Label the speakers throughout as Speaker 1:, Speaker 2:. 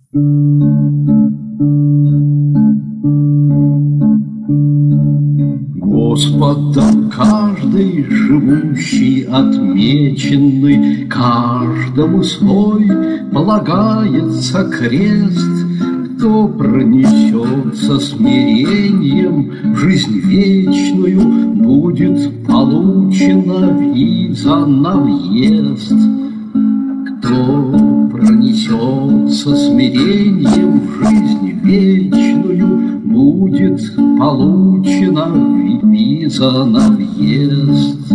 Speaker 1: Господом каждый живущий отмеченный, каждому свой полагается крест. Кто пронесется смирением в жизнь вечную, будет получена виза на въезд. Кто пронесется смирением в жизнь вечную, будет получена виза на въезд.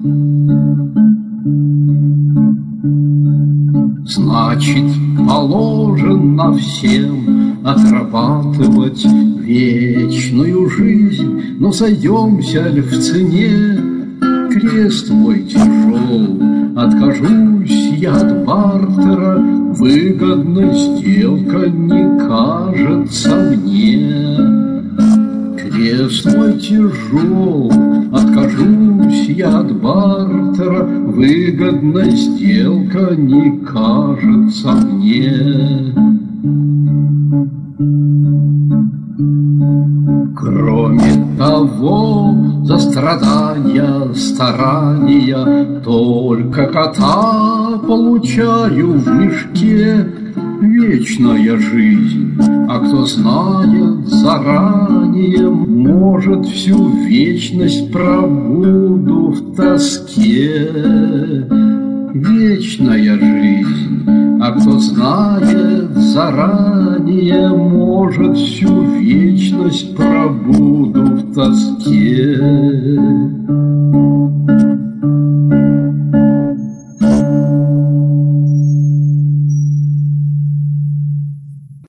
Speaker 1: Значит, положено всем отрабатывать вечную жизнь, но сойдемся ли в цене? Крест мой тяжел, откажусь я от бартера, выгодна сделка не кажется мне. Крест мой тяжел, откажусь я от бартера, выгодна сделка не кажется мне. Кроме того, за страдания, старания, только кота получаю в мешке. Вечная жизнь, а кто знает заранее, может, всю вечность пробуду в тоске. Вечная жизнь, а кто знает заранее, может, всю вечность пробуду в тоске.